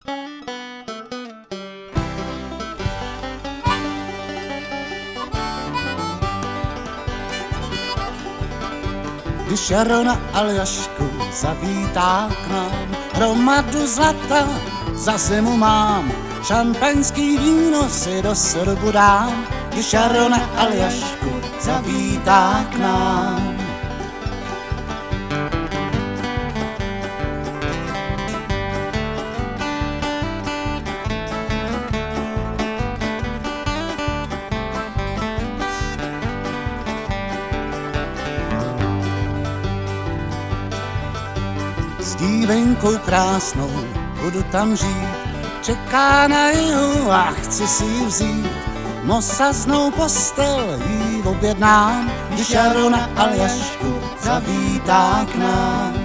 Když jaro na Aljašku zavítá k nám, hromadu zlata za zimu mám, šampaňský víno si do srbu dám. Když jaro na Aljašku zavítá k nám. S dívenkou krásnou budu tam žít, čeká na jihu a chci si ji vzít. Mosaznou postel jí objednám, když jaro na Aljašku zavítá k nám.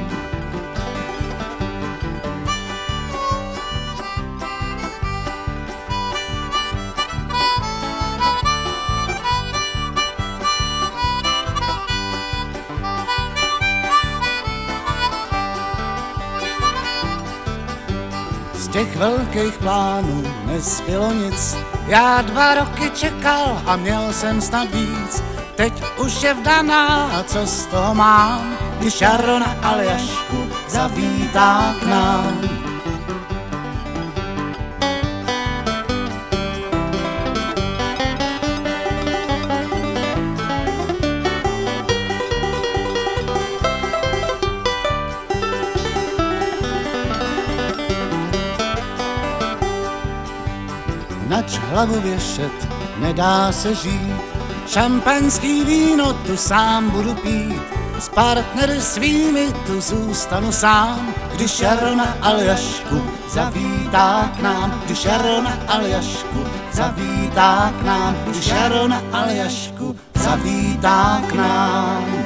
Z těch velkých plánů nezbylo nic, já 2 roky čekal a měl jsem snad víc. Teď už je vdaná a co z toho mám, když jaro na Aljašku zavítá k nám. Nač hlavu věšet, nedá se žít, šampaňský víno tu sám budu pít, s partnery svými tu zůstanu sám, když jaro na Aljašku zavítá k nám, když jaro na Aljašku zavítá k nám, když jaro na Aljašku zavítá k nám.